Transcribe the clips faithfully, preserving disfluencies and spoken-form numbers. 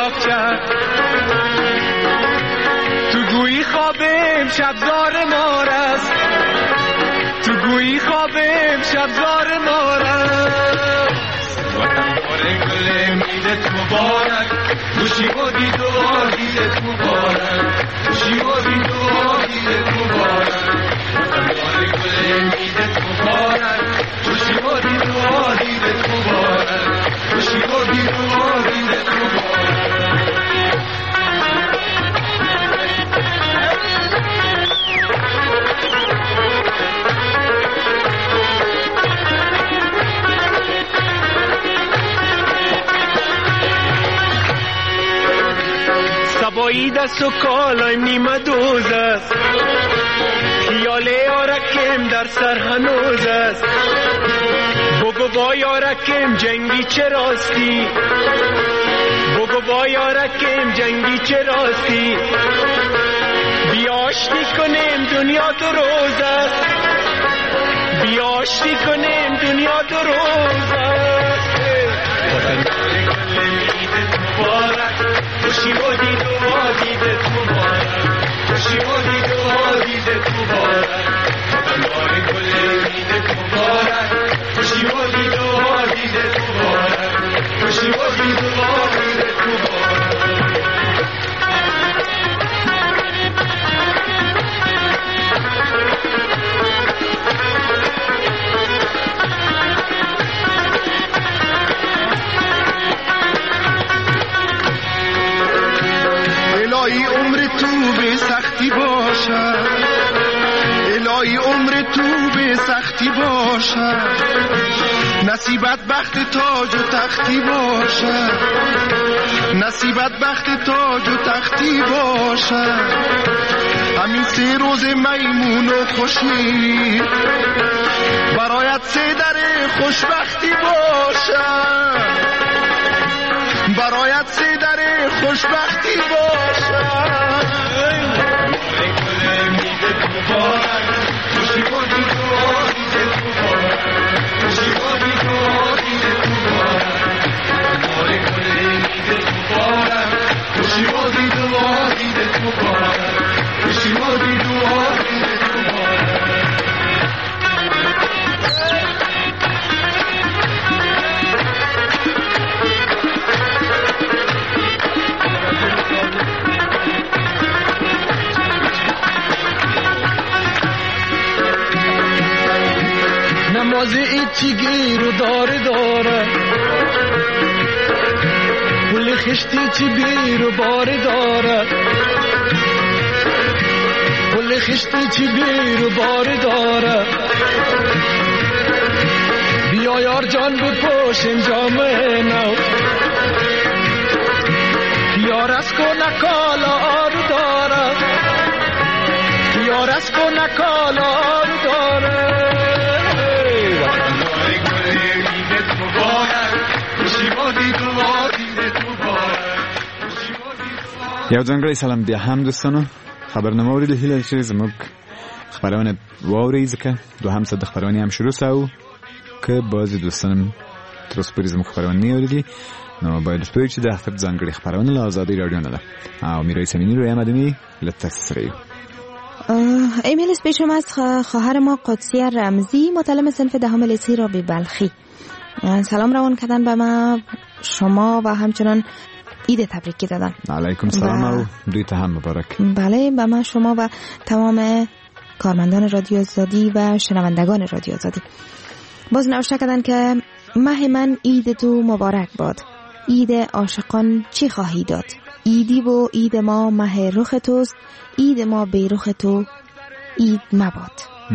خراب کرد. تو گویی خوابم شبزار مار است، تو گویی خوابم شبزار مار است. وطن باره گل میدت مبارک، خوشی و دید و دیدت مبارک، خوشی و دید و دیدت مبارک. وطن باره گل میدت مبارک، خوشی و دید و دیدت مبارک، خوشی و دید و دیدت مبارک. سبایی دست و کالایم نیمه دوز است، خیال یارکم در سر هنوز است. بگو با یارکم جنگی چه راستی، بگو با یارکم جنگی چه راستی. بیاشتی کنیم دنیا دو روز است، بیاشتی کنیم دنیا دو روز است. مبارک خوشی و دید و دیدت مبارک، خوشی و دید و دیدت مبارک. بندار گل دیدت مبارک، خوشی و دید و دیدت مبارک، خوشی و دید و دیدت مبارک. الهی عمر تو به سختی باشد، الهی عمر تو به سختی باشد. نصیبت بخت تاج و تختی باشد، نصیبت بخت تاج و تختی باشد. همین سه روز میمون و خوشی برایت سه در خوشبختی باشد، برایت سه در خوشبختی باشد. خوشی و دید و دیدت مبارک، خوشی و دید و دیدت مبارک. بار گل دیدت مبارک، خوشی و دید و دیدت مبارک، خوشی و دید و دیدت مبارک. نماز ایچی گیر و داره داره، پول خشتی چی بیر و باره داره، پول خشتی چی بیر و باره داره. بیا یار جان بپوشیم جامعه نو، یار از کو نکالا آرو داره، یار از کو نکالا آرو داره. یو ځانګړی سلام بیا هم دوستانو. خبرنامه اورېدل هیله چې زموږ خبرونه واورئ، ځکه دوهم ساعت د خبرونې هم شروع سو. که بعضې دوستان تر اوسه پورې زموږ خبرونه نه اورېدي نو باید وپوهېږي چې د اختر ځانګړې خبرونه له ازادۍ راډیو نه ده. او میرایس امینی روی مدنی له تسریع ایمیل اسپیشم از خواهر ما قدسیه رمزی، متعلم صنف دهم لیسه رابعه بلخی. سلام روان کردن به ما، شما و همچنان عید تبریکی دادن. علیکم سلام و دوی تا هم مبارک. بله، به ما، شما و تمام کارمندان رادیو آزادی و شنوندگان رادیو آزادی. باز نوشته کردن که ماه من عید تو مبارک باد، عید عاشقان چی خواهی داد؟ عیدی و عید ما ماه رخ توست، عید ما بی رخ تو عید مباد.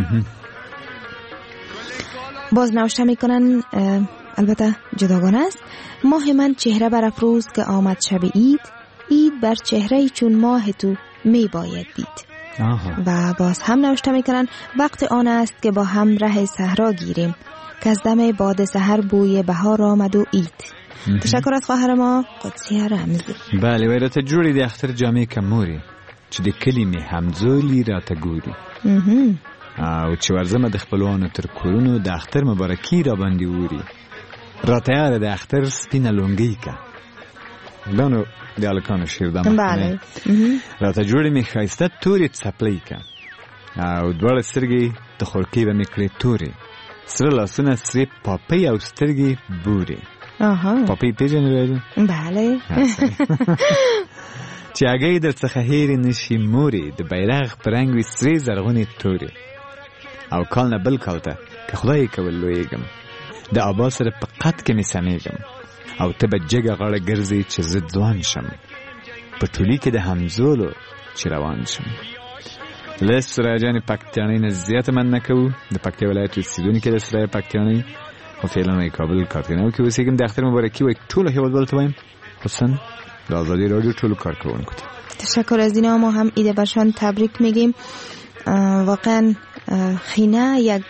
باز نوشته میکنن البته جداگانه است، ماه من چهره برافروز که آمد شب عید، عید بر چهره چون ماه تو می باید دید. آها. و باز هم نوشته میکنن وقت آن است که با هم ره صحرا گیریم، که از دم باد سحر بوی بهار آمد و عید. تشکر از خواهر ما قدسیه رمزی. بله، وای راته جوړی د اختر جامې کموري چې د کلمې همزولي راته ګوري او چې ورځمه د خپلوانو تر کورونو د اختر مبارکي را باندې ووري. راته یاره د اختر سپینه لونګۍ که دانو دیالکانو شیر دام بله راته جوړې می خایسته تورې څپلۍ کا او دواړه سترګې د خورکۍ به می کړې تورې سره لاسونه سرې پاپۍ او سترګې بورې. آها پاپۍ پیژنې؟ بله. چې هګۍ در څخه هېرې نشي مورې د بیرغ په رنګ وي سرې زرغونې تورې او کال نه بل کال ته که خدای کول لویږم د آبا سره په قد کې مې سمیږم او ته به جګه غاړه ګرځې چې زه ځوان شم په ټولي کې د همزولو چې روان شم. له سراجانې پکتیانۍ نه زیاته مننه کوو. د پکتیا ولایت اوسېدونکي د سرای پکتیانۍ او فعلا کابل کارتینو کې اوسېږم. د اختر مبارکي وایي ټولو هېوادوالو ته وایم خصوصا د آزادی رادیو ټولو کارکوونکو ته. تشکر از اینا. ما هم ایده برشان تبریک میگیم. واقعا خینه یک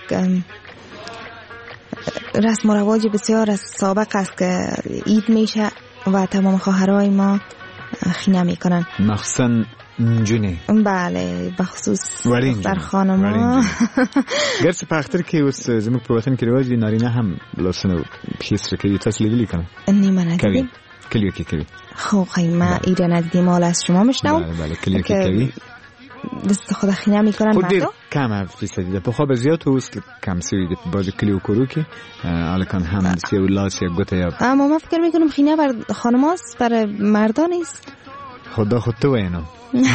رسم و رواج بسیار از سابق است که عید میشه و تمام خواهرای ما خینه میکنن، مخصوصا جونی. بله بخصوص در خانما. گرچه په اختر کې اوس زموږ په وطن کې رواج دي نارینه هم لاسونه پښې سره کوي. تاسو لیدلی کنه؟ نیمه ندیدیم. کلیو کې کوي. خب خیمه ایره ندیدیم. حالا از شما میشنوم. بله بله کلیو کې کوي. دست خود خینه میکنن مردم؟ خود کم فیصدی ده. په خواب زیاد اوس کم سوی ده. باز کلیو کورو کې الکان هم سی ولاس یا گوته یا. اما من فکر میکنم خینه بر خانماست بر مردان نیست. خدا خود تو اینو.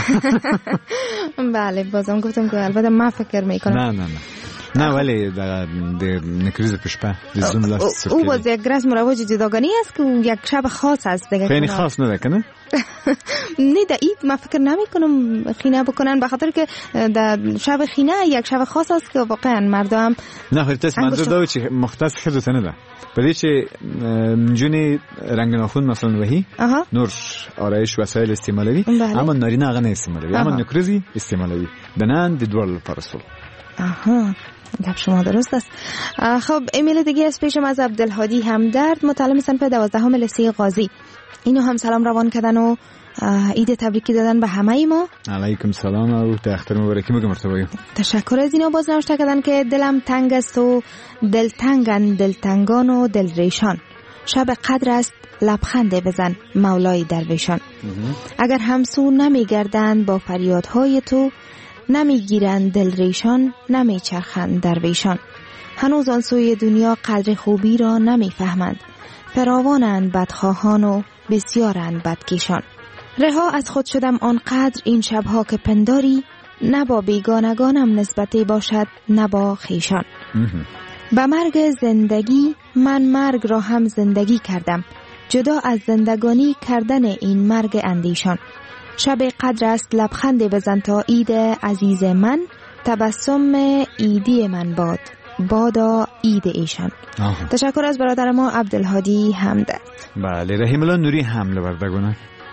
بله بازم گفتم که البته من فکر میکنم. نه نه نه. نه ولی در نکریز پشپه زوم لاست. او باز یک رسم و رواج جداگانه است که یک شب خاص است دیگه. خیلی خاص نه کنه؟ نه در عید من فکر نمی کنم خینه بکنن به خاطر که در شب خینه یک شب خاص است که واقعا مردم. نه خیلی تست منظور داره چی مختص خیلی تنه ده. برای چه جونی رنگ ناخون مثلا وحی نور آرایش وسایل استعمالی اما نارینه آقا نه استعمالی اما نکریزی استعمالی دنان دیدوال پارسول. آها گپ شما درست است. خب ایمیل دیگه از پیشم از عبدالهادی همدرد متعلم صنف دوازدهم لیسه قاضی. اینو هم سلام روان کردن و عید تبریکی دادن به همه ای ما. علیکم سلام و اختر مبارکی میگم مرتبایی. تشکر از اینا. باز نوشته کردن که دلم تنگ است و دلتنگن دلتنگان و دل ریشان. شب قدر است لبخند بزن مولای درویشان. اگر همسو نمیگردند با فریادهای تو نمیگیرند دل ریشان نمیچرخند درویشان. هنوز آن سوی دنیا قدر خوبی را نمیفهمند. فراوانند بدخواهان و بسیارند بدکیشان. رها از خود شدم آنقدر این شبها که پنداری نه با بیگانگانم نسبتی باشد نه با خیشان. به مرگ زندگی من مرگ را هم زندگی کردم جدا از زندگانی کردن این مرگ اندیشان. شب قدر است لبخند بزن تا عید عزیز من تبسم عیدی من باد بادا عید ایشان. آه. تشکر از برادر ما عبدالهادی همدرد. بله رحیم الله نوری حمله بردگونه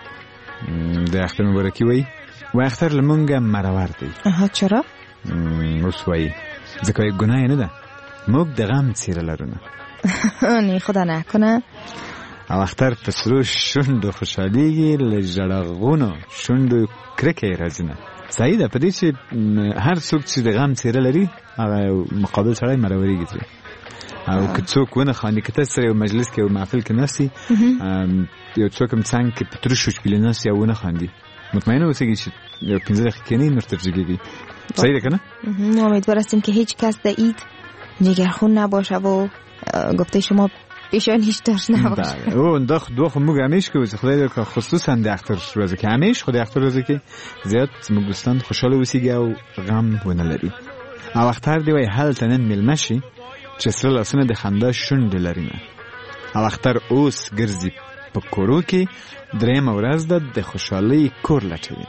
ده اختر مبارکی وی و اختر لمونگه مروردی. آها چرا؟ رسوایی زکای گناه نده موگ دغم سیره لرونه آنی خدا نکنه. او اختر پسرو شند و خوشحالیگی لجرغونو شند و کرکی رزینه سعیده پدی چی هر سوک چی دغم سیره لری مقابل سرای مروری گیتری او که څوک ونه خاندي که تاسو سره یو مجلس کې یو محفل کې ناسي یو څوک هم څنګه کې پتر شوش پلی ناسي او ونه خاندي مطمئنه اوسئ چې یو پنځه دقیقې نه نور ترجیږي. صحیح ده کنه؟ ما امیدوار هستیم که هیچ کس در عید جگرخون نباشه و گفته شما پیشانیش داشت نباشه. او انداخ دو خو موږ همیش که خدای دې خصوصا د اختر ورځ کې همیش خدای اختر ورځ کې زیات موږ دوستان خوشاله اوسېږي او غم ونه لري. او اختر دی وای هلته نن مېلمه شي چې سره لاسونه د خندا شونډې لري نه. او اختر اوس ګرځي په کورو کې درېیمه ورځ ده د خوشحالۍ کور لټوي.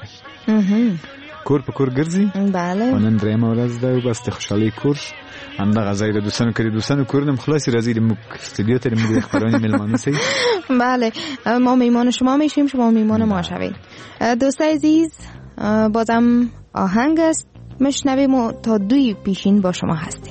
کور په کور ګرځي. بله. او نن درېیمه ورځ ده او بس د خوشحالۍ کور همدغه ځای د دوستانو کې د دوستانو کورونه هم خلاصې راځي د موږ استودیو ته د موږ د خبرانې مېلمانه سئ. بله ما میمان شما میشیم شما میمان ما شوید. دوستای عزیز بازم آهنگ است مشنویم و تا دوی پیشین با شما هستیم.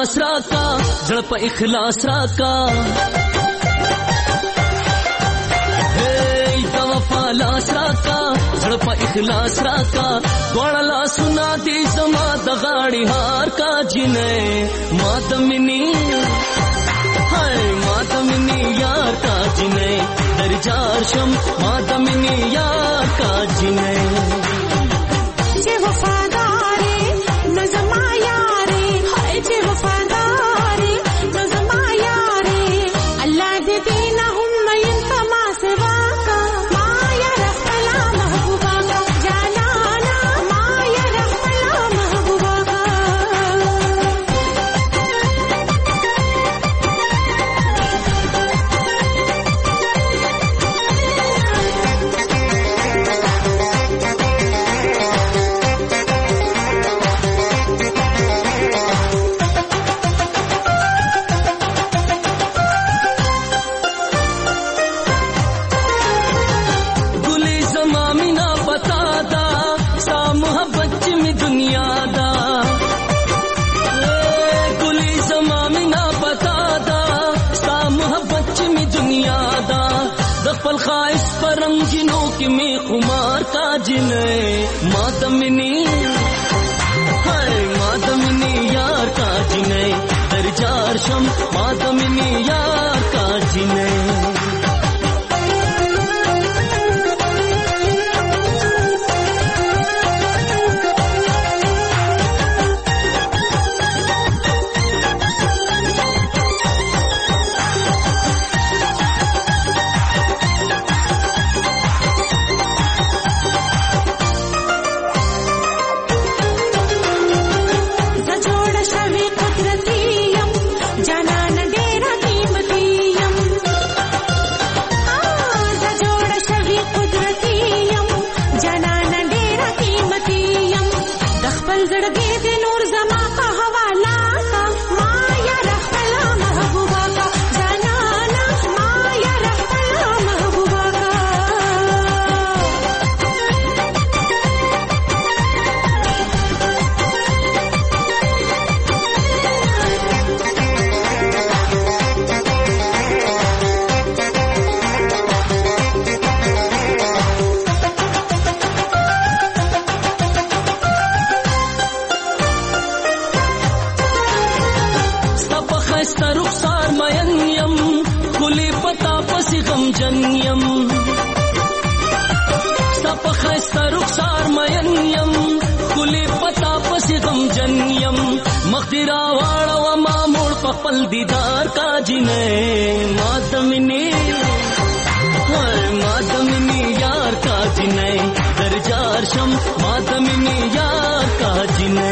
لاس راکا زړه په اخلاص راکا هی تا وفا لاس راکا زړه په اخلاص راکا دوړ لاسونه دې زما د غاړي هار کا جنې ما د منی هاي ما د منی یار کا جنې درجار شم ما د منی یار کا جنې چې وفادارې نظم یارې هاي چې وفادارې نظم یارې الله دې دینه هم مې تما سوا کا ما یا رفلا محبوبا کا جانانا ما یا رفلا محبوبا کا خواہش پر رنگینوں کی میں خمار کا جنے مادمنی ہائے مادمنی یار کا جنے درجار شم مادمنی یار کا جنے پل دیدار کا جنے مادمنی ہائے مادمنی یار کا جنے درجار شم مادمنی یار کا جنے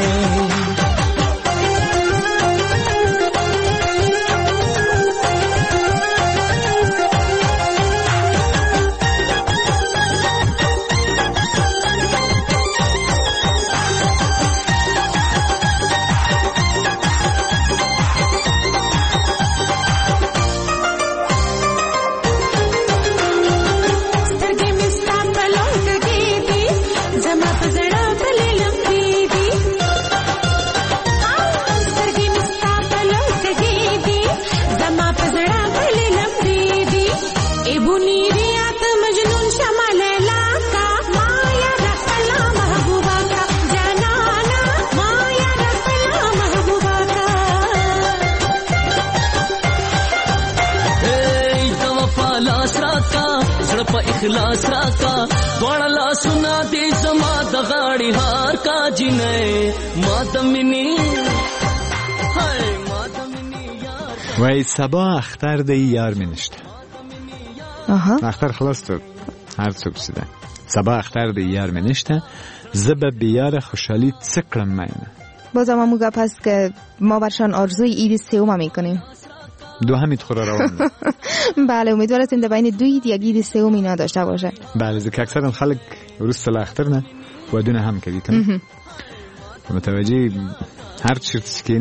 اخلاص راکا دوڑ لاسونه دې زما د غاړي هار کا جنې مادمنی هاي مادمنی یار وای سبا اختر د یار منشته آها اختر خلاص تو هر څه بسیده سبا اختر د یار منشته زب بیار خوشحالی سکرم مینه بازم همون گپ هست که ما برشان آرزوی عید سوم میکنیم دو همید خورا روان بله امیدوار هستیم در بین دو عید یک عید سوم اینا داشته باشه بله زکر اکثر خلق روز سال اختر نه ودونه هم کردی کنه متوجه هر چیز سکینی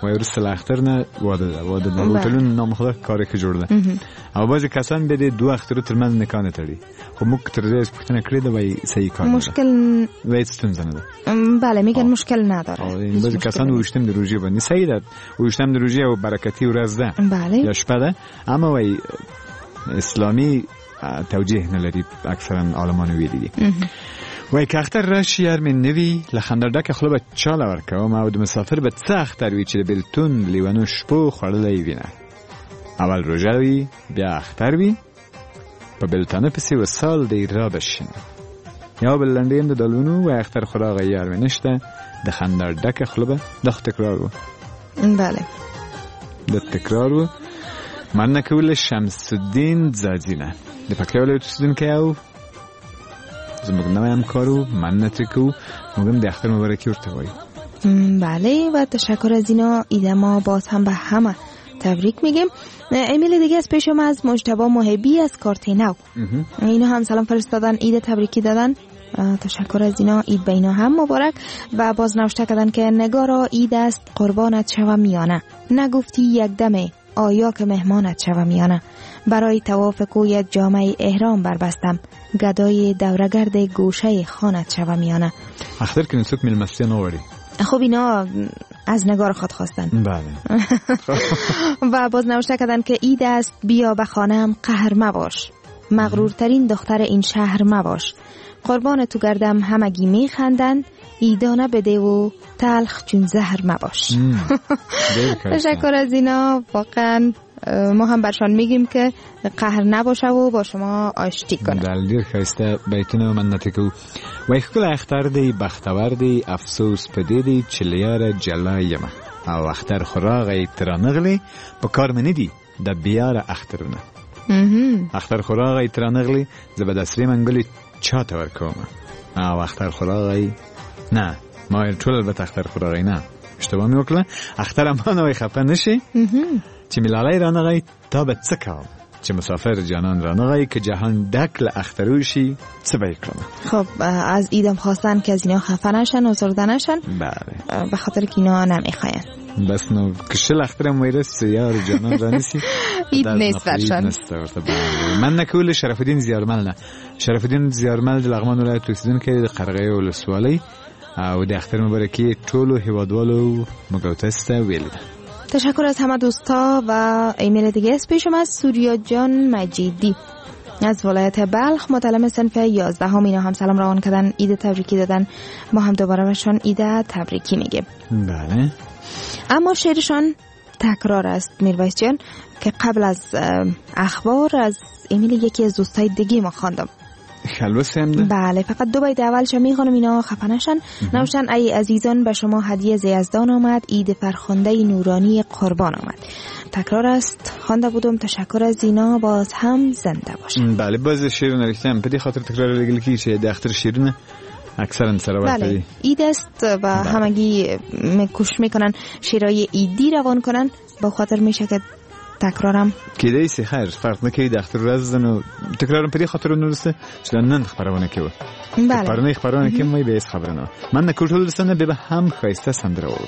و ورس اختر نه واده ده واده ده هتلون نام خدا کاری که جوړ ده او بعضی کسان به دو اختر ترمن نکانه تړي خو موږ تر دې پوښتنه کړې ده وای صحیح کار مشکل وای ستونزه نه ده بله میگن مشکل نداره بعضی کسان وشتم در روزی باندې صحیح ده وشتم در روزی او برکتی ورځ ده بله یا شپه ده اما وای اسلامی توجیه نلري اکثرا عالمان ویلي دي وای که اختر راشي هر من نوی لخندر ډکه خوله به چاله ورکوم او د مسافر به څه اختر وي چې د بلتون لیوانو شپو خوړلی وینه اول روژه وي بیا اختر وي په بلتانه پسې و سال دی را بشینه یا بل لنډیم د دلونو و اختر خوراغه یار می نشته د خندر ډکه خوله به دخ تکرار و بله د تکرار و من نکول شمس الدین زازینه د پکې ولې تسدین کې او زموږ نوی همکارو من نتریکو مگم د اختر مبارکی ورته وای بله و تشکر از اینا ایده ما باز هم به همه تبریک میگیم. ایمیل دیگه از پیشم از مجتبی محبی از کارتینو اینا هم سلام فرستادن اید تبریکی دادن تشکر از اینا اید به اینا هم مبارک و باز نوشته کردن که نگارا اید است قربانت شوم میانه نگفتی یک دمه آیا که مهمانت شوم میانه برای طواف کویت جامعه احرام بربستم گدای دورگرد گوشه خانت شوم میانه اختر که نسوک میلمستی نواری خب اینا از نگار خود خواستن بله و باز نوشته کردن که اید است بیا به خانم قهر مباش مغرورترین دختر این شهر مباش قربان تو گردم همگی میخندن ایدانه بده و تلخ چون زهر مباش تشکر از اینا واقعا ما هم برشان میگیم که قهر نباشه و با شما آشتی کنه دلیر خیسته بیتونه من نتیکو و اخکل اختر دی بختور دی افسوس پده دی چلیار جلای ما او اختر خوراغی ترانغلی با کار منی دی دا بیار اخترونه اختر خوراغی ترانغلی زبدسری منگلی چا تور کوم او اختر خوراغی نه ما ارچول البته اختر خوراغی نه اشتباه میوکله اختر اما نوی خفه نشی چې ملالی رانغی تا به څه کوم چې مسافر جانان رانغی که جهان دکل اختروشی څه به کنه. خب از ایدم خواستن که از اینا خفه نشن و زرده نشن بله به خاطر که اینا نمیخواین بس نو کشل اخترم ویرس یار جانان رانیسی اید نیست برشن من نکول شرف الدین زیارمل نه شرف الدین زیارمل د لغمان ولایت اوسیدون که د قرغه ولسوالی او د اختر مبارکی ټولو هیوادوالو مګوتسته ویل تشکر از همه دوستا و ایمیل دیگه از پیشم از سوریا جان مجیدی از ولایت بلخ متعلم صنف یازده هم اینا هم سلام روان کردن ایده تبریکی دادن ما هم دوباره بهشان ایده تبریکی میگیم بله اما شعرشان تکرار است میرویس جان که قبل از اخبار از ایمیل یکی از دوستای دیگه ما خواندم خلوص هم ده؟ بله فقط دو بیت اولش میخوانم اینا خفه نشن. نوشتن ای عزیزان به شما هدیه ز یزدان آمد اید فرخنده نورانی قربان آمد. تکرار است خوانده بودم تشکر از اینا باز هم زنده باشن. بله باز شعر نوشتم بدی خاطر تکرار لگل کی چه د اختر شیرینه اکثرا سراوت بله اید است و بله. همگی کوش میکنن شیرای ایدی روان کنن با خاطر میشه که تکرارم کیده ایسی خیر فرق نکی دختر رزدن و تکرارم پدی خاطر نورسته چون نن خبرونه کیو بله خبرونه خبرونه کی می بیس خبرونه من نکوتول رسنه به هم خیسته سندره و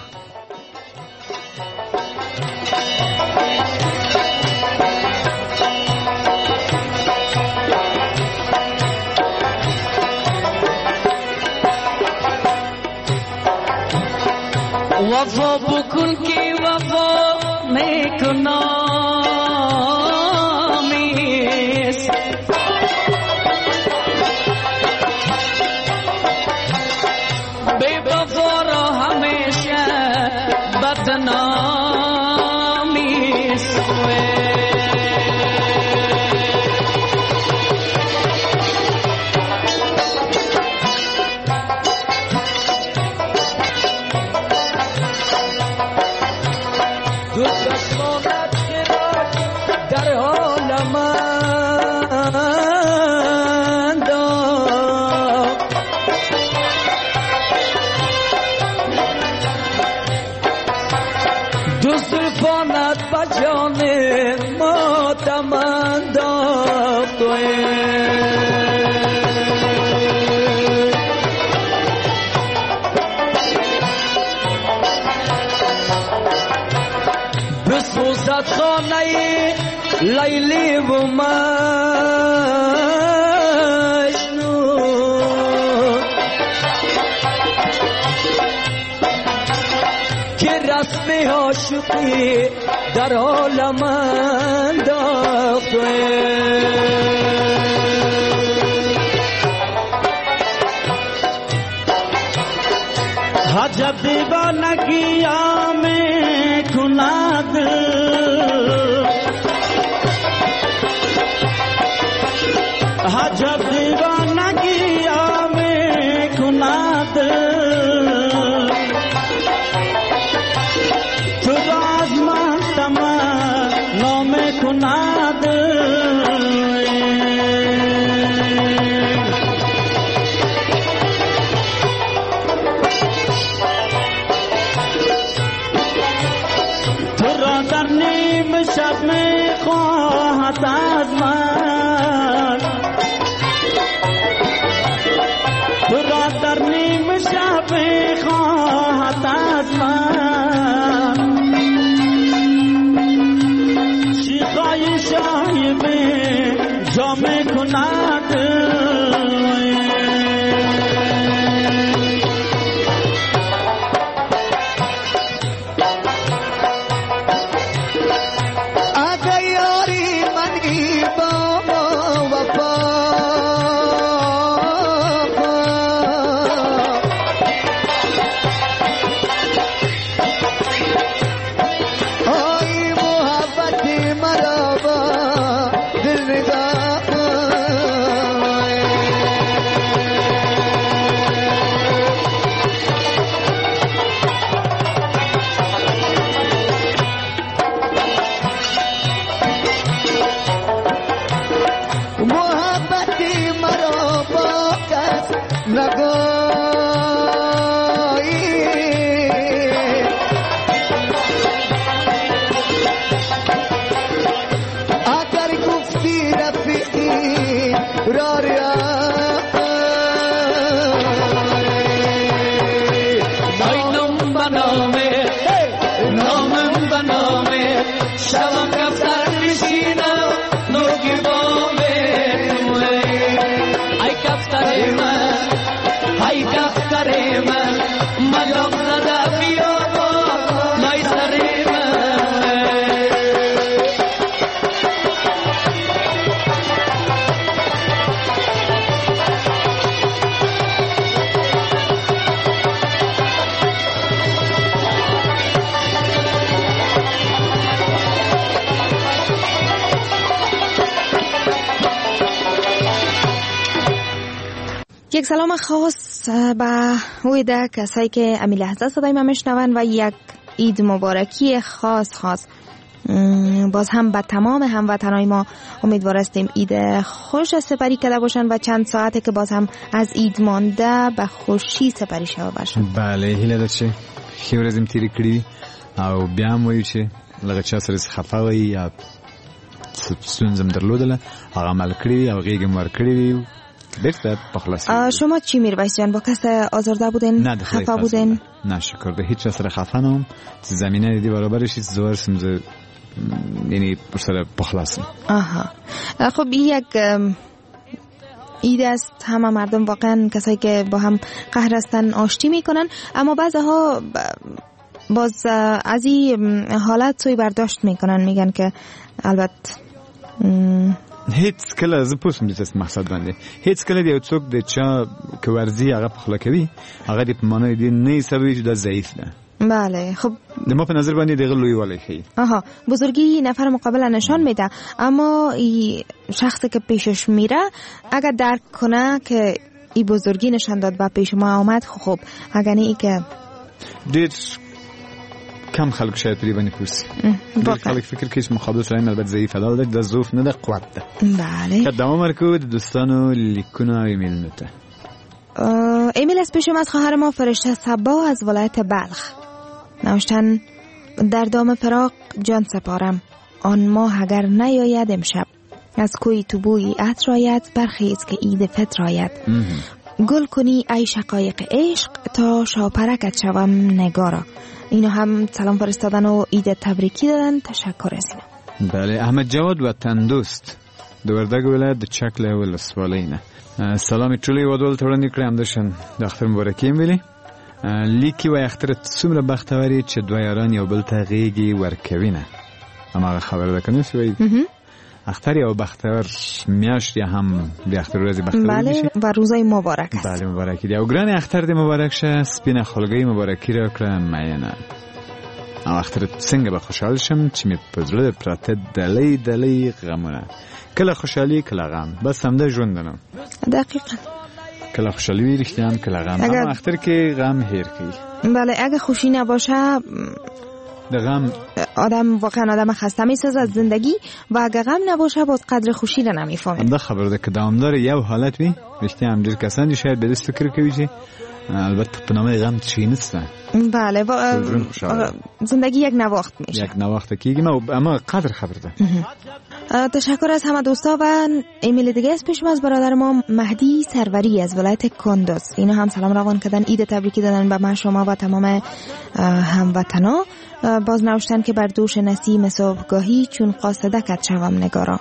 وفا بکن که وفا میکنم لیلی و مجنون که رسم عاشقی در عالم انداخته عجب دیوانگی میں کند عجب دیوانگی میں کند تو راز من تمنا میں کند در نیم شب می خواهد از من تو را در نیم شب می خواهد از من شیخای شای به جا می کند یک سلام خاص به ویده کسایی که امی لحظه صدای من میشنون و یک عید مبارکی خاص خاص باز هم به تمام هموطنای ما امیدوار هستیم عید خوش سپری کرده باشن و چند ساعته که باز هم از عید مانده به خوشی سپری شوه باشن. بله هیله ده چې ښه ورځ م تېرې کړي او بیا هم وایو چې لږ چا سره خفه وي یا ستونزه م درلودله هغه عمل کړي او غېږ م ورکړې وي بیشتر بخلاصی. شما چی میرویس جان با کس آزرده بودین؟ نه خفه بودین؟ نه شکر به هیچ کس خفه نم. زمینه دیدی برابرش چیز زور سمز یعنی برسر بخلاصم. آها. خب یک عید است همه مردم واقعا کسایی که با هم قهر هستن آشتی میکنن اما بعضها باز از این حالت سوی برداشت میکنن میگن که البته هیڅ کله زه پوسم د څه مقصد باندې هیڅ کله د یو څوک د چا که ورزي هغه پخلا کوي هغه د په معنی دی نه سبب د ضعیف ده. بله خب د ما په نظر باندې دغه لوی والی خي. آها بزرگی نفر مقابل نشان میده اما ای شخصی که پیشش میره اگر درک کنه که ای بزرگی نشان داد و پیش ما آمد خب اگر نه ای که دیر کم خلق شاید پری بانی پوسی دیر خلق فکر کش مخابل سرایم البته ضعیف داده ده ضعف نه ده قوت ده. بله کدام مرکو دوستانو لیکونا و ایمیل نته ایمیل از پیشم از خواهر ما فرشته صبا از ولایت بلخ نوشتن در دام فراق جان سپارم آن ماه اگر نیاید امشب از کوی تو بوی عطر آید برخیز که عید فطر آید گل کنی ای شقایق عشق تا شاپرکت شوم نگارا. اینو هم سلام فرستادن و عید تبریکی دادن. تشکر از اینا. بله، احمد جواد وطن دوست د وردګ ولایت د چکله ولسوالۍ نه سلام ټولې ودول تړنې کړې هم دشن د اختر مبارکي ویلي لیکي و اختر څومره بختوري چې دوه یاران یو بل ته غېږي ورکوي نه هماغه خبره ده کنه سوي اختر یو بختور میاشت یا هم د اختر ورځ بختور بله و روزای مبارک است. بله مبارکی دی او ګران اختر د مبارک شه سپینه خلګي مبارکی را کړه مینه او اختر څنګه به خوشحال شم چې می په زړه پراته دلی دلی غمونه کله خوشحالی کله غم بس هم ده ژوند نه دقیقاً کله خوشحالی وی رښتیا کله غم اگر... اما اختر کې غم هیر کی بله اگه خوشی نباشه د غم آدم واقعا آدم خسته میسازه از زندگی و اگه غم نباشه باز قدر خوشی رو نمیفهمه. دا خبر ده که دوامدار یو حالت وي رښتیا هم ډېر کسان دي شاید به دې فکر کوي چې البته په نامه غم چی نیست. بله و... زندگی یک نواخت میشه. یک نواخت کیږي اما قدر خبر ده. تشکر از همه دوستا و ایمیل دیگه از پیشم از برادر ما مهدی سروری از ولایت کندوز. اینا هم سلام روان کردن، عید تبریکی دادن به من شما و تمام هموطنا. باز نوشتن که بر دوش نسیم صبحگاهی چون قاصده کد شوم نگارا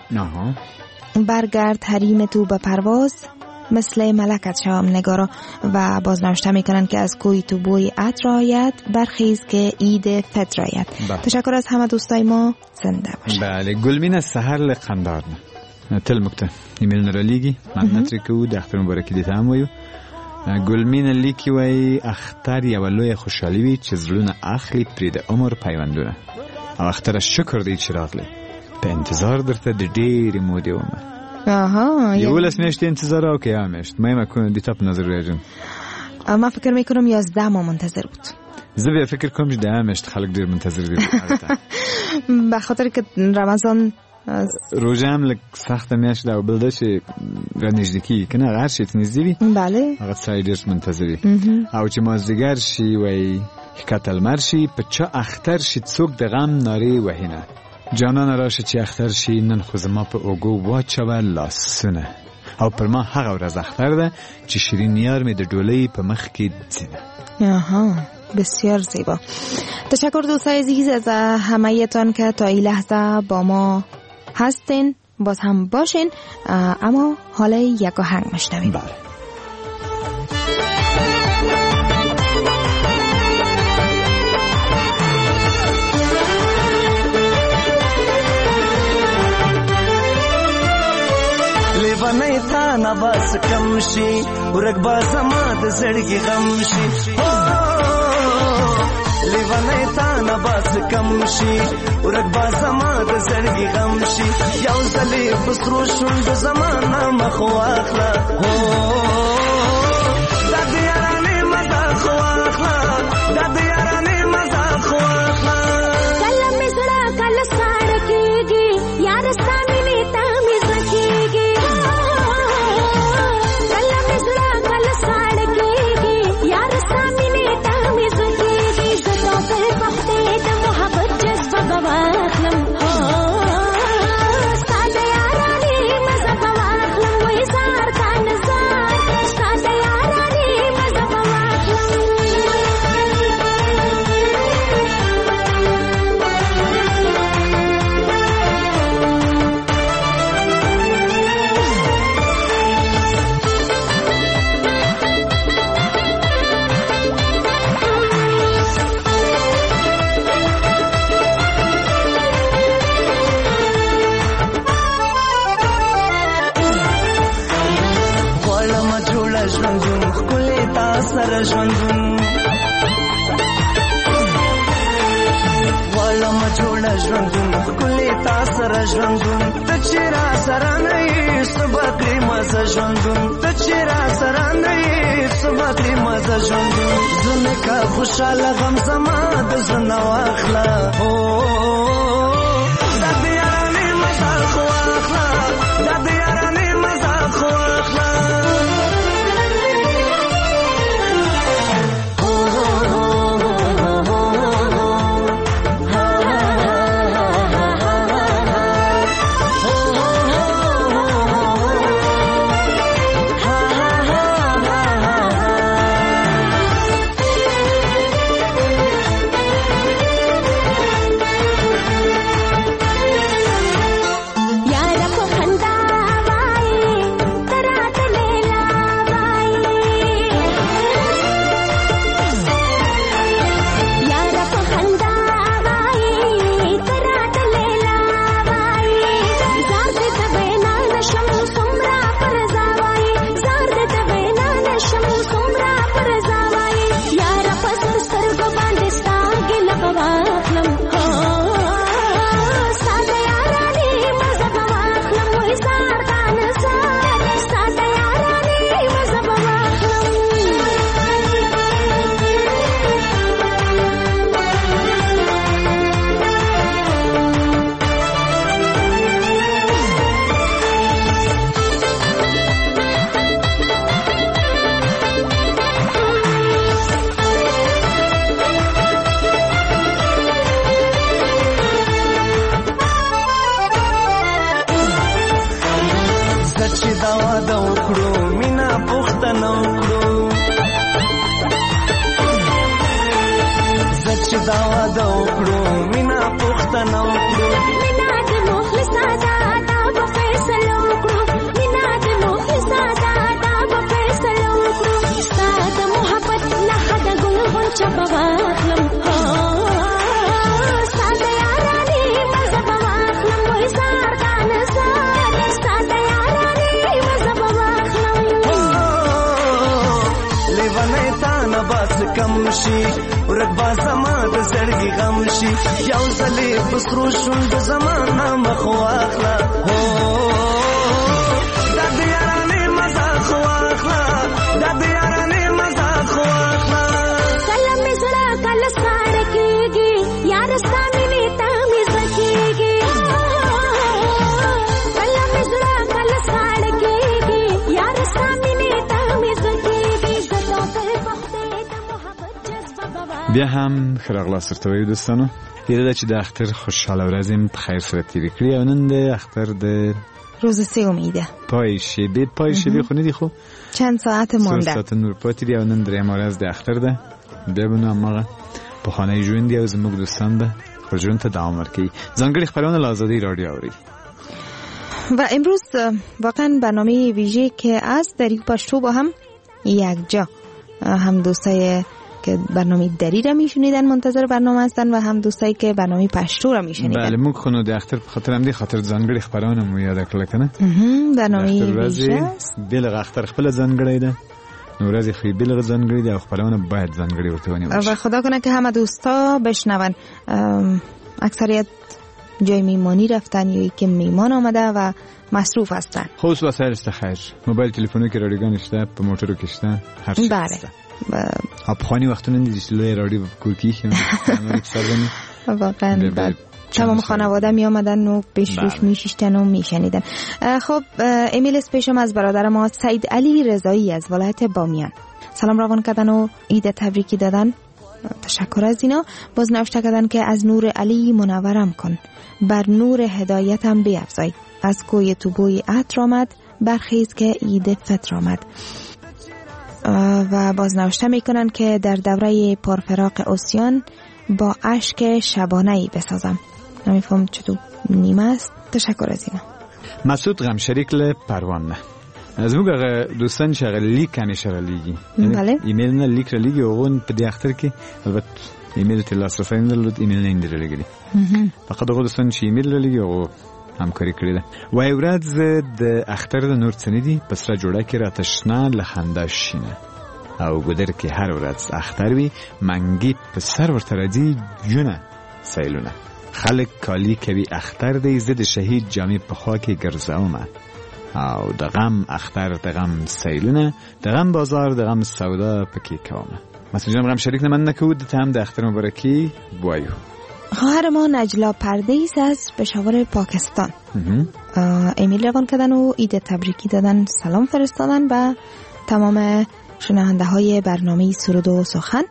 برگرد حریم تو به پرواز مثل ملکت شوم نگارا و باز نوشته میکنن که از کوی تو بوی عطر آید برخیز که عید فطر آید. تشکر از همه دوستای ما، زنده باشه. بله گلمین از سحر لقندار تل مکته ایمیل نرالیگی من نتری که او دختر مبارکی دیتا هم ویو گلمین لیکی وی اختر یو لوی خوشحالی وی چې زړونه اخلي پرې د عمر پیوندونه او اختر شکر دی چې راغلی په انتظار درته د ډېرې مودې ومه. آها یولس میاشتې انتظار او که یا میاشت ما یې کنم دیتا په نظر ریاجون ما فکر میکنم یازده ماه منتظر بود. زه بیا فکر کنم چې ده میاشت خلق دیر منتظر دی به خاطر که رمضان روزه هم لک سخت میشه دا بلده چې را نزدیکی کنه هر شي ته نزدې وي بله هغه سړی ډېر منتظر او چې مازدیګر شي وای کتل مرشي په چا اختر شي څوک د غم ناری وهینه جانان راشه چې اختر شي نن خو زما په اوګو واچوه لاسونه او پر ما هغه ورځ اختر ده چې شیرین یار می د ډولۍ په مخ کې ځینه. آها بسیار زیبا. تشکر دوستای عزیز از همه‌تان که تا این لحظه با ما هستین، باز هم باشین. اما حالا یک آهنگ میشنویم. بله. لیوانی تا نباس کم شي ورک با زما د زړګي غم شي لیوانی تا نباس کم شي ورک با زما د زړګي غم شي یو ځلې بسرو شوند زمانه مخ واخله د دې یارانې مزه خو واخله د دې یارانې مزه خو واخله کله مې زړه کله ساړه کېږي یار ستا مینې ته مې زړه کېږي کله مې زړه کله ساړه کېږي یار ستا مینې ته مې زړه کېږي زه تا پر پختې د محبت جذبه به واخلم ستا د یارانې مزه به واخلم وایي زار تا نزار ستا د یارانې مزه به واخلم سره ژوندون والا ما جوړه ژوندون ښکلې تا سره ژوندون ته چې را سره نه یې صبح کړې مزه ژوندون ته چې را سره نه یې صبح کړې مزه ژوندون زه مې که خوشحاله غم زما د زړه نه واخله دا د یارانې مزه خو واخله دا د یارانې مزه خو واخله دا واده وکړو مینا پوښتنه وکړو مینا د مخلصا دا دا به فیصله وکړو مینا د مخلصا دا دا به فیصله وکړو ستا د محبت نه حد ګل غونچه به واخلم ستا د یارانې مزه به واخلم وای زار دا نزار ستا د یارانې مزه به واخلم لیونی تا نه بس کم شي ورک با زما د زړګي غم شي یو ځلې په سرو شونډو زما نه مخ واخله هو دا د یارانې مزه خو واخله دا د یارانې مزه خو واخله کله مې زړه کله ساړه کېږي یار ستا مینې ته مې زړه کېږي کله مې زړه کله ساړه کېږي یار ستا مینې ته مې زړه کېږي زه تا پر پخته د محبت جذبه به بیا هم ښه راغلاست درته وایو دوستانو ایده ده چې د اختر خوشحاله ورځ یې په خیر سره تېرې کړي او نن د اختر د روز سومیده پای شیبې پای شیبې خو نه دي خو چند ساعت څو مونده ساعت نور پاتې دي او نن درېیمه ورځ د اختر ده بیا به نو هماغه پخوانی ژوند دی او زموږ دوستان به خپل ژوند ته دوام ورکوي ځانګړې خپرونه له آزادۍ رادیو اوري و امروز واقعا برنامه ویژه که از دری پشتو با هم یک جا هم دوستای که برنامه دری را میشنیدن منتظر برنامه هستن و هم دوستایی که برنامه پشتو را میشنیدن. بله موږ خو نو د اختر په خاطر هم دی خاطر ځانګړې خبرونه مو یاد کړل کنه برنامه ویژه است بلغه اختر خپل ځانګړی ده نو ورځ خو بلغه ځانګړی ده او خبرونه باید ځانګړی ورته ونیول شي و خدا کنه که همه دوستا بشنون. اکثریت جای میمانی رفتن یا که میمان آمده و مصروف هستن. خصوص وسایل است خیر موبایل تلفنی که رادیوگان شته په موټرو کې شته هر څه بله افغانی وختونه دي چې لوی رادیو کوکی واقعا بعد تمام خانواده می آمدن و پیش روش می شیشتن و می شنیدن. خب ایمیل اسپیشم از برادر ما سید علی رضایی از ولایت بامیان سلام روان کردن و عید تبریکی دادن. تشکر از اینا. باز نوشته کردن که از نور علی منورم کن بر نور هدایتم بیفزای از کوی تو بوی عطر آمد برخیز که عید فطر آمد. و باز نوشته میکنن که در دوره پرفراق اوسیان با اشک شبانه‌ای بسازم. نمیفهم چطور نیمه است. تشکر از اینا. مسعود غمشریک ل پروانه از موږ دوستان چې لیک همیشه را لیږي بله ایمیل نه لیک را لیږي او غون په دې اختر کې البته ایمیل ته لاسرسی نه درلود ایمیل نه اندرلګي فقط هغه دوستان چې ایمیل را لیږي او همکاري کړې ده. وای ورځ د اختر د نور څنډي په سره جوړه کې را تشنا لخنده شینه او ګدر کې هر ورځ اختر وي منګي په سر ورته راځي جونه سیلونه خلک کالی کوي اختر دی زد شهید جامع په خوا کې ګرځاومه او د غم اختر د غم سیلونه د غم بازار د غم سودا پکې کومه. مسعود جان غم شریک نه من نکود ته هم د اختر مبارکی بوایو. خواهر ما نجلا پردیس از پشاور پاکستان ایمیل روان کردن و عید تبریکی دادن سلام فرستادن و تمام شنونده های برنامه سرود و سخن.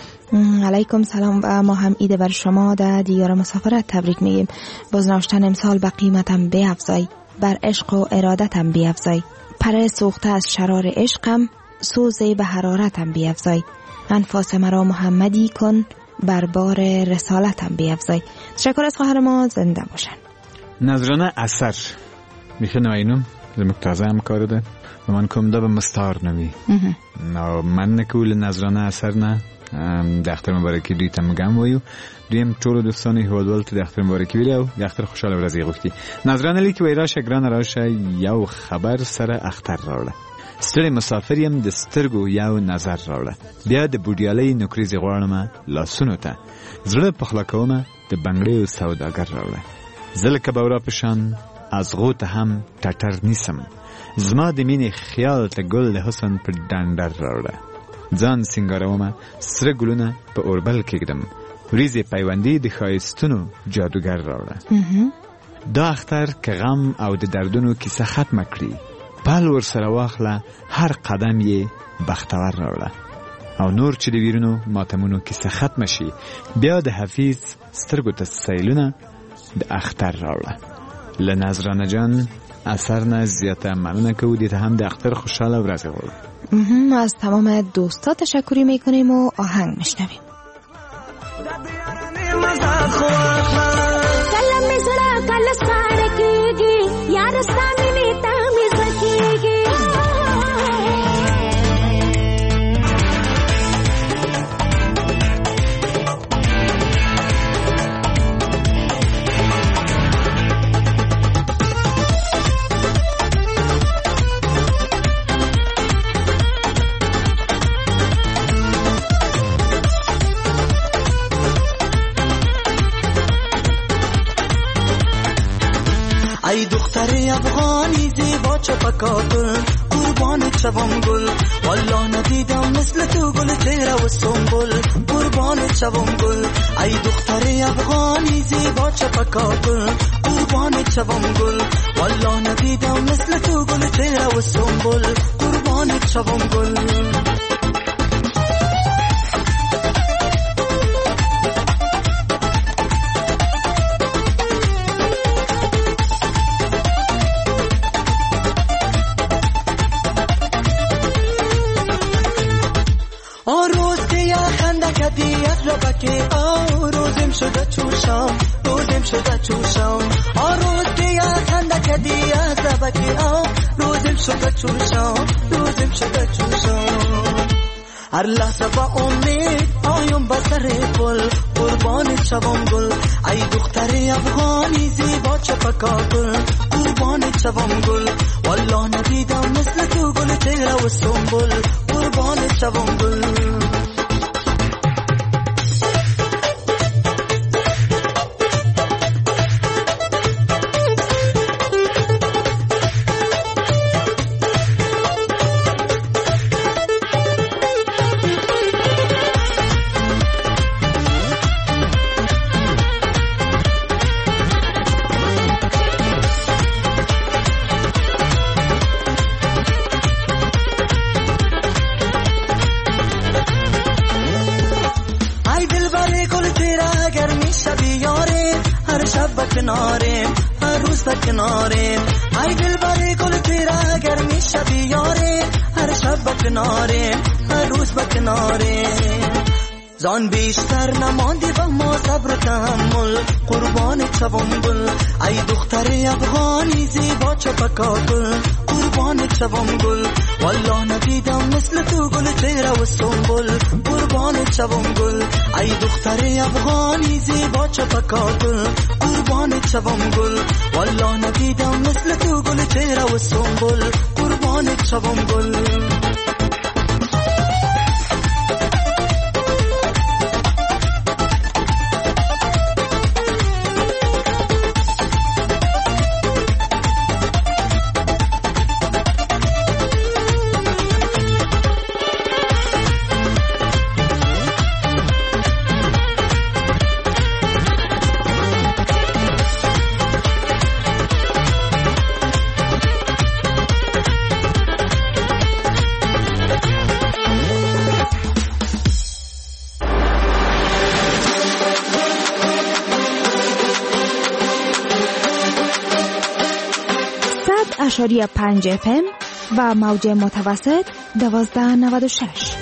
علیکم سلام و ما هم عید بر شما در دیار مسافرت تبریک میگیم. باز نوشتن امسال با قیمتم بیفزای بر عشق و ارادتم بیفزای پره سوخته از شرار عشقم سوزه به حرارتم بیفزای انفاس مرا محمدی کن بر بار رسالتم بیفزای. تشکر از خواهر ما زنده باشن. نظرانه اثر میخنه اینم زمک تازه هم کار ده و من کم دا به مستار نمی نو من نکول نظرانه اثر نه د اختر مبارکی دوی ته مګم وایو دویم ټول دوستانو هیوادوالو ته د اختر مبارکی ویل او د اختر خوشاله ورځ یې غوښتي. نظرانه لیکي وای راشه ګرانه راشه یو خبر سره اختر راوړه ستړي مسافر یم د سترګو یو نظر راوړه بیا د بوډیالۍ نوکریزې غواړمه لاسونو ته زړه پخلا کومه د بنګړیو سوداګر راوړه زه لکه بورا پشان از غو ته هم ټټر نیسم زما د مینې خیال ته ګل د حسن په ډنډر راوړه ځان سنگارومه سره ګلونه په اوربل کېږدم وریځې پیوندي د ښایستونو جادوګر راوړه دا اختر که غم او د دردونو کیسه ختمه کړي پل ور سره واخله هر قدم یې بختور راوړه او نور چې د ویرونو ماتمونو کیسه ختمه شي بیا د حفیظ سترګو ته سیلونه د اختر راوړه. له نظرانه جان اثر نه زیاته مننه کوو دې ته هم د اختر خوشحاله ورځ غواړو. از تمام دوستا تشکری میکنیم و آهنگ میشنویم. آزاد خو اخلا کله مې زړه کله ستاره کېږي یار ستا مینې ته مې زړه کېږي ای دختر افغانی زیبا چپکاتل قربانت شوم گل والله ندیدم مثل تو گل تیره و سنبل قربانت شوم گل ای دختر افغانی زیبا چپکاتل قربانت شوم گل والله ندیدم مثل تو گل تیره و سنبل قربانت شوم گل که آو روزم شده چوشم روزم شده چوشم آ روز که یا خنده کدی یا زبکی آو روزم شده چوشم روزم شده چوشم هر لحظه با امید آیم بسر پل قربان شوم گل ای دختر افغانی زیبا چپکا گل قربان شوم گل والله ندیدم مثل تو گل تیره و سنبل قربان شوم گل کناره هر روز به کناره ای دل بری گل تیرا گرمی شبی یاره هر شب به کناره هر روز به کناره زان بیشتر نماندی و ما صبر تحمل قربان شوم گل ای دختر افغانی زیبا چپکا گل قربان شوم گل والله ندیدم مثل تو گل تیره و سنبل قربان شوم گل ای دختر افغانی زیبا چپکا گل قربان شوم گل والله ندیدم مثل تو گل تیره و سنبل قربان شوم گل اشاری پنج اف ام و موج متوسط دوازده نود و شش.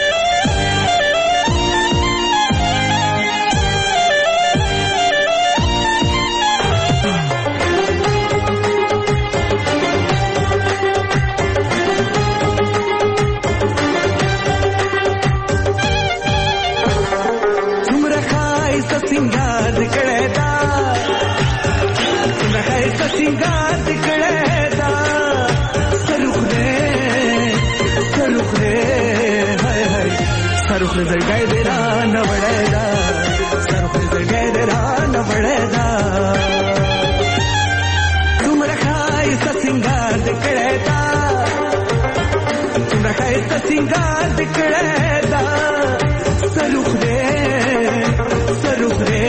سرخ زړګی دې را نه وړی دا سرخ زړګی دې را نه وړی دا څومره ښایسته سینګار دې کړی دا څومره ښایسته سینګار دې کړی دا سرخ دې سرخ دې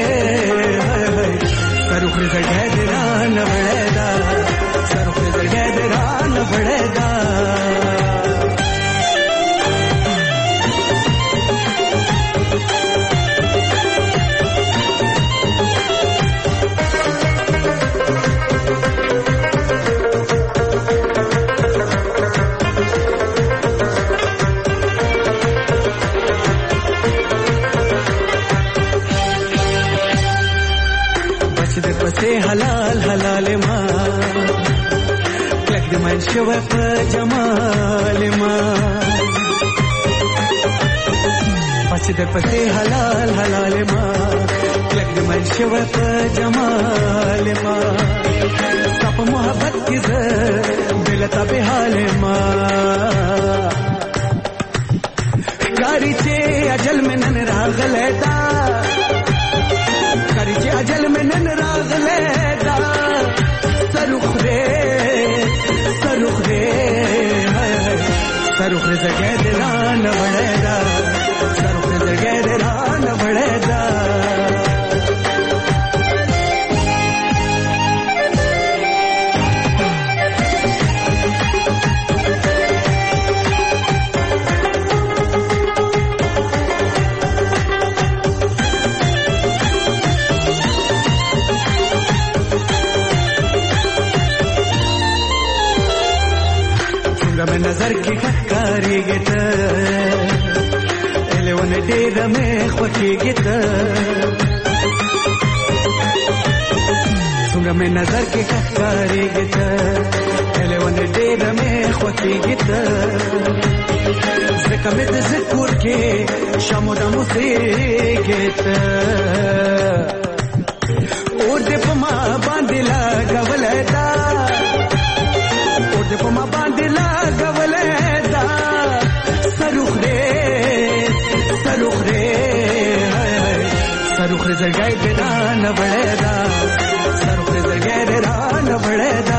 سرخ زړګی دې را نه وړی دا سرخ زړګی دې را نه وړی دا پته حلال حلال ما کلک د من شوه په جمال ما پس د پته حلال حلال ما کلک د من شوه په جمال ما سپ محبت کی ز بلتا به حال ما کاری چې اجل من نن راغله دا کاری چې اجل من نن راغله دا سرخ دې سرخ دې سرخ دې زګې دې ران وړه دا سرخ دې زګې دې ران وړه دا में नजर की खकारी गित एलेवन डेर में खोटी गित सुंग में नजर की खकारी गित एलेवन डेर में खोटी गित जकमित जिकुर के शमुदा मुसे गित और दिपमा बांधिला गवलदा और दिपमा बांधिला गवलदा सरुख रे सरुख रे सरुख रे जगाई देना न बड़ेदा सरुख रे जगाई देना न बड़ेदा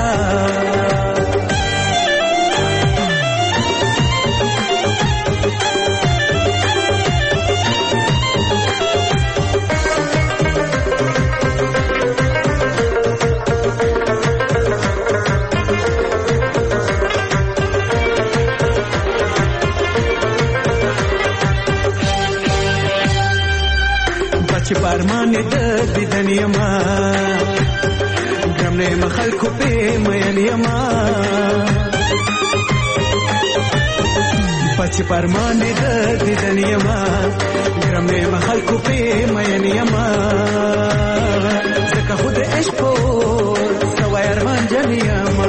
پارمان د دنیما ګرمنه مخلکو په مینیما پچ پارمان د دنیما ګرمنه مخلکو په مینیما زکه خود عشق سوای ارمان جنیما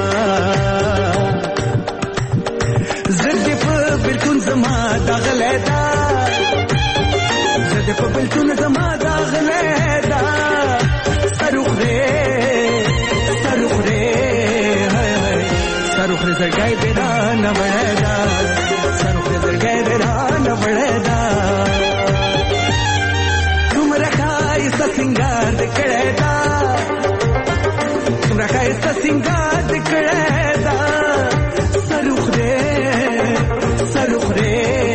زد په بلکون زما دغلدا زد په بلکون زما دغلدا سرخ دې سرخ دې سرخ دې زګای دې نه وړدا سرخ دې زګای دې نه وړدا تمره کای سنگار دې کړدا تمره کای سنگار دې کړدا سرخ دې سرخ دې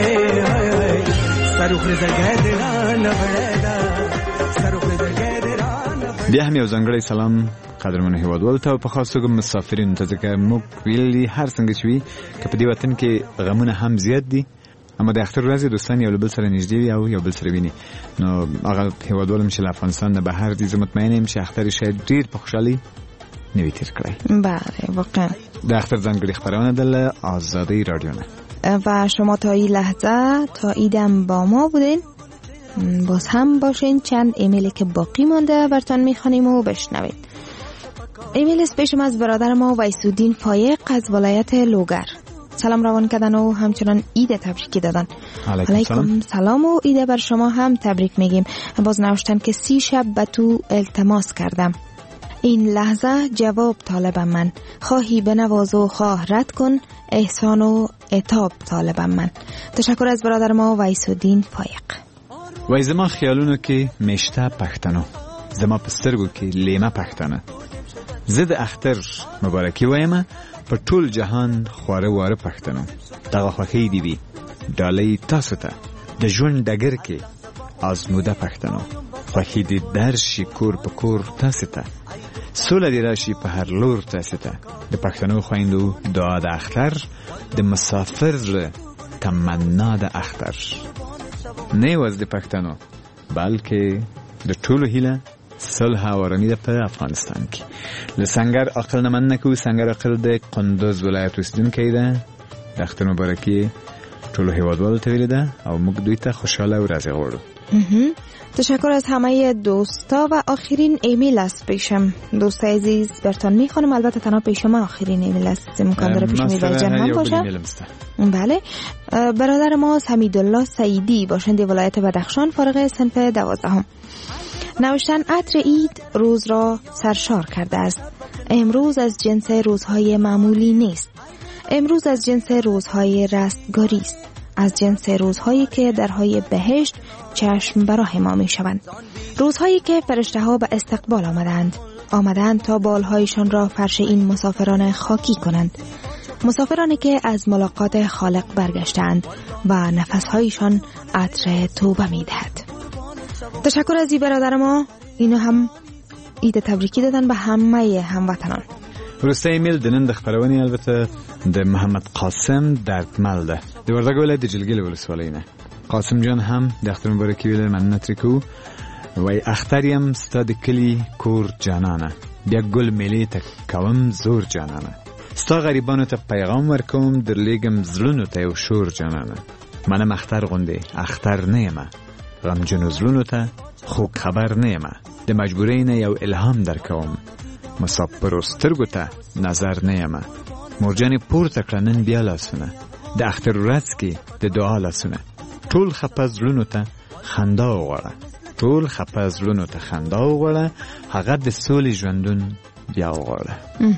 سرخ دې زګای دې نه وړدا سرخ دې زګای دې بیا هم یو ځانګړی سلام قدرمنو هیوادوالو ته په خاص توګه مسافرینو ته ځکه موږ ویلي هر څنګه چې وي که په دې وطن کې غمونه هم زیات دي اما د اختر ورځې دوستان یو له بل سره نږدې وي او یو بل سره ویني نو هغه هیوادوال هم چې له افغانستان نه بهر دي زه مطمئن یم چې اختر شاید ډېر په خوشحالۍ نه وي تېر کړی. بله واقعا د اختر ځانګړې خپرونه ده له آزادی رادیو نه و شما تا این لحظه تا ایدم با ما بودین. باز هم باشین چند ایمیلی که باقی مانده براتون میخوانیم و بشنوید. ایمیل است پیشم از برادر ما ویسودین فایق از ولایت لوگر. سلام روان کردن و همچنان عید تبریکی دادن. علیکم سلام. سلام و عید بر شما هم تبریک میگیم. باز نوشتن که سی شب به تو التماس کردم، این لحظه جواب طالبم من، خواهی بنواز و خواه رد کن، احسان و عتاب طالبم من. تشکر از برادر ما ویسودین فایق. وای زما خیالونو کې مشته پښتنو، زما پسترګو کې لیمه پښتنه، زه د اختر مبارکي وایم په ټول جهان خواره واره پښتنو. دغه خوښۍ دی وي ډالۍ تاسو ته د ژوند ډګر کې آزموده پښتنو، خوښي دې درشي کور په کور تاسو ته، سوله دې راشي په هر لور تاسو ته. د پښتنو خویندو دعا د اختر، د مسافر تمنا د اختر، نه یوازې د پښتنو بلکې د ټولو هیله صلح او آرامي ده په افغانستان کې. له سنگر عقل نه مننه کوو. سنگر عقل د قندوز ولایت اوسیدونکی ده. د اختر مبارکي ټولو هیوادوالو ته ویلې ده او موږ دوی ته خوشحاله ورځ غواړو. تشکر از همه دوستا و آخرین ایمیل است پیشم. دوست عزیز برتان میخوانم، البته تنها پیش ما آخرین ایمیل است، امکان داره پیش میبر جنم باشه. بله، برادر ما حمیدالله سعیدی باشنده ولایت بدخشان فارغ صنف دوازدهم نوشتن عطر عید روز را سرشار کرده است. امروز از جنس روزهای معمولی نیست، امروز از جنس روزهای رستگاری است، از جنس روزهایی که درهای بهشت چشم براه ما می شوند، روزهایی که فرشته ها به استقبال آمدند آمدند تا بالهایشان را فرش این مسافران خاکی کنند، مسافرانی که از ملاقات خالق برگشتند و نفسهایشان عطر توبه می دهد. تشکر از این برادر ما، اینو هم عید تبریکی دادن به همه هموطنان. وروسته ایمیل د نن د خبرونې البته د محمد قاسم دردمل ده د وردګ ولایت د جلګل ولسوالۍ نه. قاسم جان هم د اختر مبارکي ویل مننه ترې کوو. وای اختر یم ستا د کلي کور جانانه، بیا ګل میلې ته کوم زور جانانه، ستا غریبانو ته پیغام ورکوم درلیږم زړونو ته یو شور جانانه، منم اختر غوندې اختر نه یمه، غمجنو زړونو ته خوږ خبر نه یمه، د مجبورۍ نه یو الهام درکوم، مسافر سترګو ته نظر نه یمه، مورجانې پورته کړه نن بیا لاسونه، د اختر ورځ کې د دعا لاسونه، ټول خپه زړونو ته خندا وغواړه، ټول خپه زړونو ته خندا وغواړه، هغه د سولې ژوندون بیا وغواړه.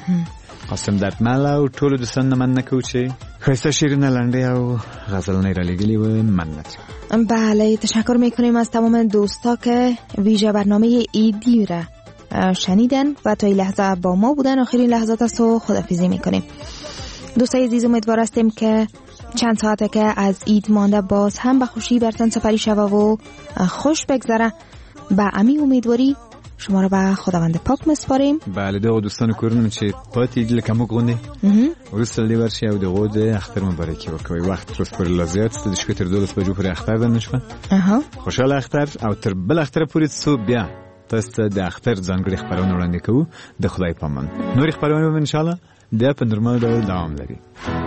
قاسم دردمل او ټولو دوستان نه مننه کوو چې ښایسته شعرونه لنډې او غزلونه را لیږلي و. مننه. بله، تشکر میکنیم از تمام دوستا که ویژه برنامه ایدی را شنیدن و تا این لحظه با ما بودن. آخرین لحظات است و خداحافظی میکنیم. دوستای عزیز، امیدوار هستیم که چند ساعته که از عید مانده باز هم به خوشی برتن سپری شوه و خوش بگذره. با امی امیدواری شما را به خداوند پاک مسپاریم. بله، دغه دوستانو کورونه چې پاتې دي لکه موږ غوندې وروسته له دې ورشي او دغو د اختر مبارکي وکوئ. وخت تر اوسه پورې لا زیات دی، د شپې تر دولس بجو پورې اختر ده نه شوه. خوشحاله اختر او تر بل اختره پورې څو بیا تاسو ته د اختر ځانګړي خپرونه وړاندې کوو. د خدای په امان نورې خپرونې به انشاءالله بیا په نورمال ډول دوام لري.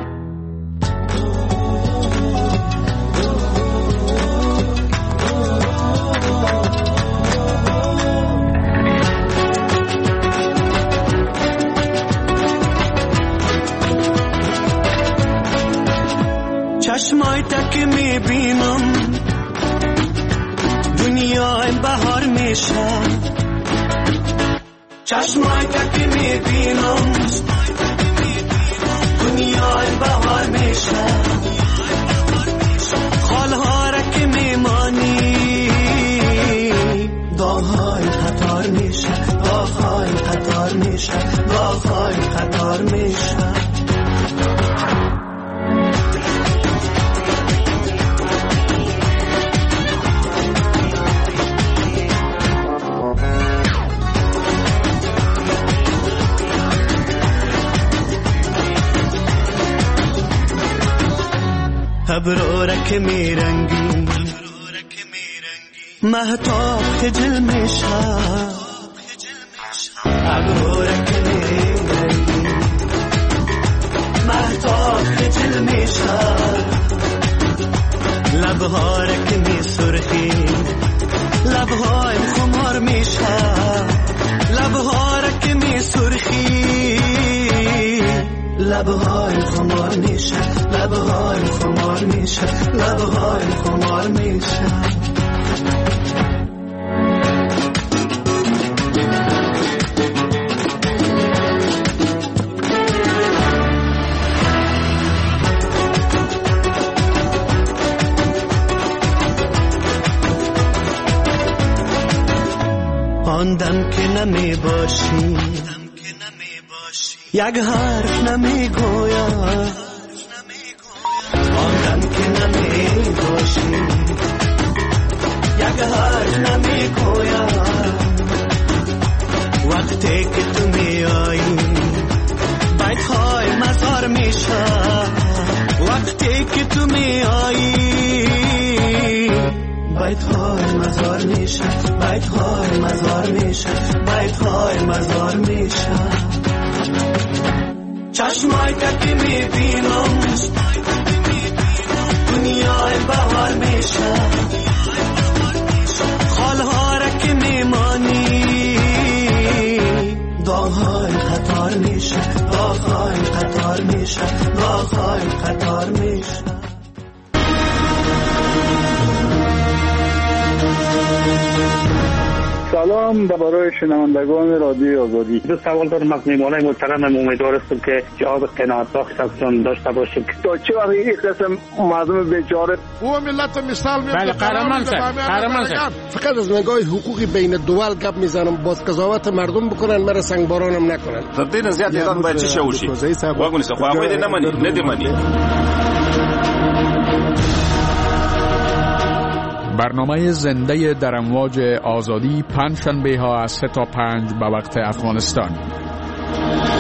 چشمای تک میبینم دنیای بهار میشه، چشمای تک میبینم دنیای بهار میشه، خالها را که میمانی داغهای قطار میشه، داغهای قطار میشه، داغهای قطار میشه. ابرارک میرنگی مهتاب خجل میشه، ابرارک میرنگی مهتاب خجل میشه، لبهارک می سرخی لبهای خمار میشه، لبهارک می سرخی لبهای خمار میشه، لبهای خمار میشه، لبهای خمار میشه. آن دم که نمی باشی یک حرف نمی گویم، آن دم که نمی باشی یک حرف نمی گویم، وقتی که تو می آیی بیت های مزار میشه، وقتی که تو می آیی بیت های مزار میشه، بیت های مزار میشه، بیت های مزار میشه. چشمای تکی میبینم میشن راههای قطار میشن. سلام برای شنوندگان رادیو آزادی. دو سوال دارم از میهمانای محترمم. امیدوار هستم که جواب قناعت بخش ازشون داشته باشیم. تا چه وقت این قسم مردم بیچاره او ملت مثال میاد. بله قهرمان صاحب، قهرمان صاحب. فقط از نگاه حقوقی بین دول گپ میزنم، باز قضاوت مردم بکنن، مرا سنگبارانم نکنن. تر دې نه زیات اعلان باید چی شوشي. واګونی څه خو هغه دې نه مني، نه دې مني. برنامه زنده در امواج آزادی پنج شنبه ها از سه تا پنج به وقت افغانستان.